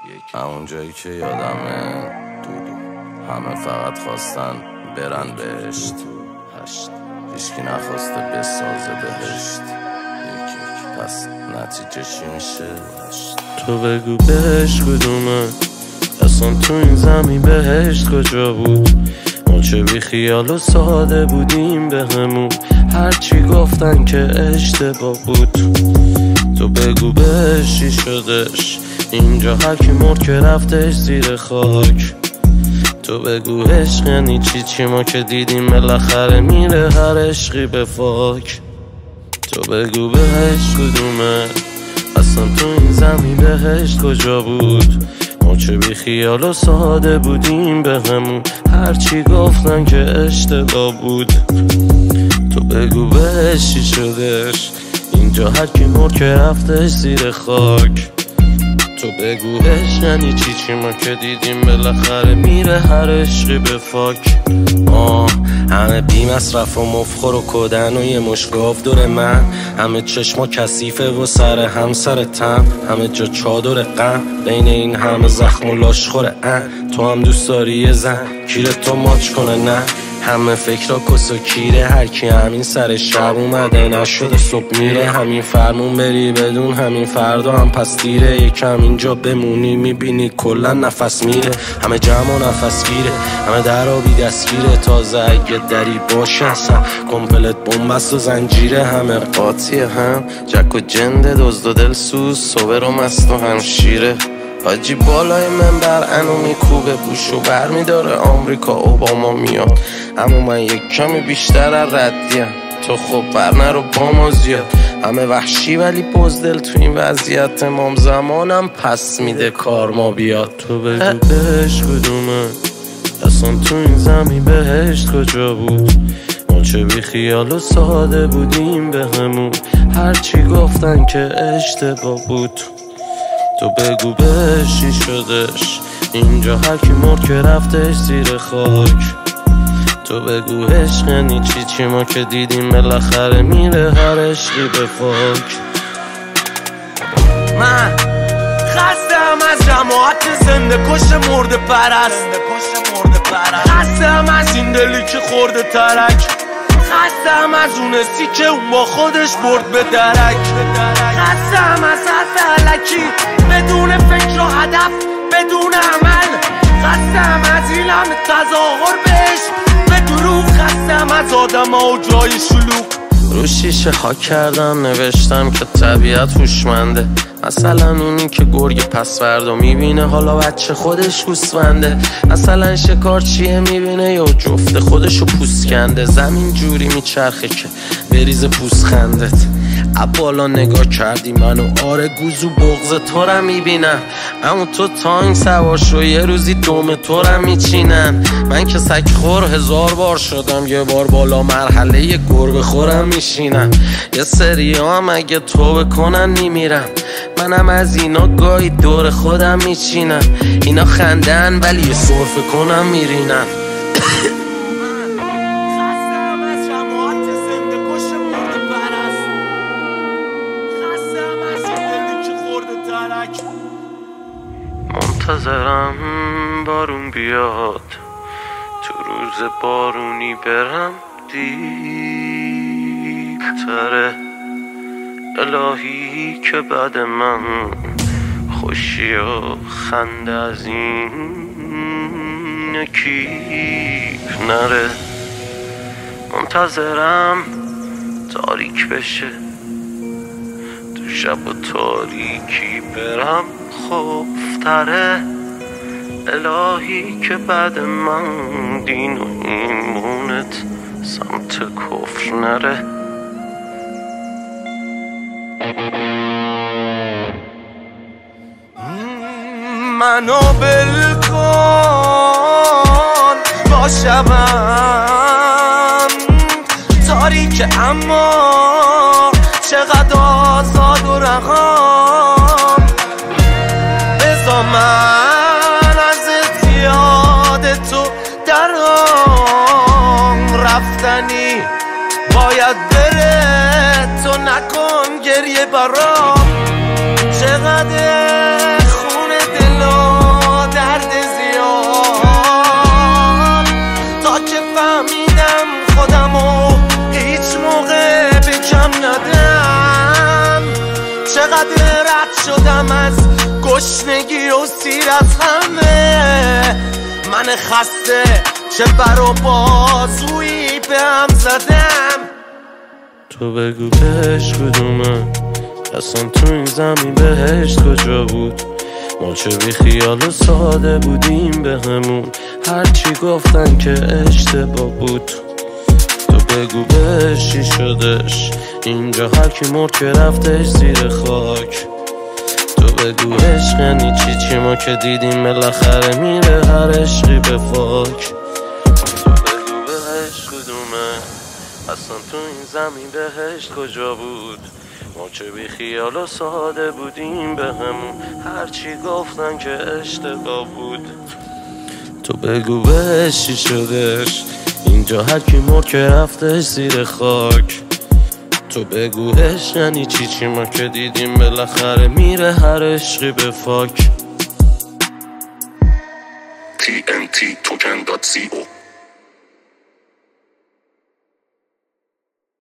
همون جایی که یادمه همه فقط خواستن برن بهشت، هیچکی نخواسته بسازه بهشت. پس نتیجه چی میشه؟ تو بگو بهشت کدومه؟ اصلا تو این زمین بهشت کجا بود؟ ما چه بی خیال و ساده بودیم به همون، هرچی گفتن که اشتباه بود. تو بگو بهشت چی شدش؟ اینجا هرکی مرد که رفتش زیر خاک. تو بگو عشق یعنی چی ما که دیدیم بالاخره میره هر عشقی به فاک. تو بگو بهشت کدومه؟ اصلا تو این زمین بهشت کجا بود؟ ما چه بی خیال و ساده بودیم به همون، هرچی گفتن که اشتباه بود. تو بگو بهشت چی شدش؟ اینجا هرکی مرد که رفتش زیر خاک. تو بگو عشق یعنی چی ما که دیدیم بالاخره میره هر عشقی به فاک. همه بی مصرف و مفخور و کدن و یه مشگاف دور من، همه چشما کثیفه و سر هم سر تم، همه جا چادر غم بین این همه زخم و لاشخور تو هم دوست داری یه زن کیره تو ماچ کنه؟ نه همه فکرها کس و کیره، هرکی همین سر شب اومده نشده صبح میره، همین فرمون بری بدون همین فردا هم پس دیره، یکم اینجا بمونی میبینی کلا نفس میره، همه جمع و نفس گیره، همه درابی دستگیره، تازه اگه دری باشه اصلا کمپلت بومبست و زنجیره، همه قاطیه هم جک و جنده دزد و دلسوز صبر و مست و همشیره. حاجی بالای منبر انو میکوبه بوشو بر میداره آمریکا اوباما میاد، اما من یک کمی بیشتر از ردیم، تو خب بر نرو با ما زیاد، همه وحشی ولی بزدل تو این وضعیت امام زمانم پس میده کار ما بیاد. تو بگو بهشت کدومه؟ اصلا تو این زمین بهشت کجا بود؟ ما چه بی خیال و ساده بودیم به همون، هرچی گفتن که اشتباه بود. تو بگو بهشت چی شدش؟ اینجا هرکی مرد که رفتش زیر خاک. تو بگو عشق یعنی چی ما که دیدیم بالاخره میره هر عشقی به فاک. من خستم از جماعت زنده کش مرده پرست، خستم از این دلی که خورده ترک، خستم از اون سی که اون با خودش برد به درک، خستم از حرف علکی بدون فکر و هدف بدون عمل، خستم از این همه تظاهر بهش به دروغ، خستم از آدم ها و جای شلوغ. رو شیشه خاک کردم نوشتم که طبیعت هوشمنده، مثلا اونی که گرگ پس فردا میبینه حالا بچه خودش گوسفنده، مثلا شکارچیه میبینه یا جفت خودشو پوست کنده، زمین جوری میچرخه که بریز پوست خندت. بالا نگاه کردی منو آره گوزو بغض تو را میبینم، اما تو تانگ سوار شو یه روزی دوم تو را میچینن. من که سگ خور 1000 بار شدم یه بار بالا مرحله یه گربه خورم میشینم، یه سری هم اگه تو بکنن میمیرم، منم از اینا گاهی دور خودم میچینم، اینا خندن ولی یه سرفه کنم میرینم. منتظرم بارون بیاد، تو روز بارونی برم دیرتره، الهی که بعد من خوشی و خنده از این کیف نره. منتظرم تاریک بشه تو شب و تاریکی برم خوفتره، الهی که بعد من دین و ایمونت سمت کفر نره. منو بلکن با شبم تاریک اما چقدر آزاد و رقم، بذار من ازت یاد تو درام رفتنی باید بره، تو نکن گریه برام، چقدر خون دلم رد شدم از گشنگی و سیر از همه. من خسته چه بر و بازویی به هم زدم. تو بگو بهش کدومه اصلا تو این زمین بهشت کجا بود؟ ما چه بی خیال و ساده بودیم به همون، هرچی گفتن که اشتباه بود. تو بگو بهش چی شدش اینجا، هر کی مرد که رفتش زیر خاک. تو بگو عشق یعنی چی ما که دیدیم بالاخره میره هر عشقی به فاک. تو بگو بهش کدومه اصلا تو این زمین بهشت کجا بود؟ ما چه بی خیال و ساده بودیم به همون، هرچی گفتن که اشتباه بود. تو بگو بهش چی شدش اینجا، هر کی مرد که رفتش زیر خاک. تو بگو عشق یعنی چی ما که دیدیم بالاخره میره هر عشقی به فاک. TNT توکن.co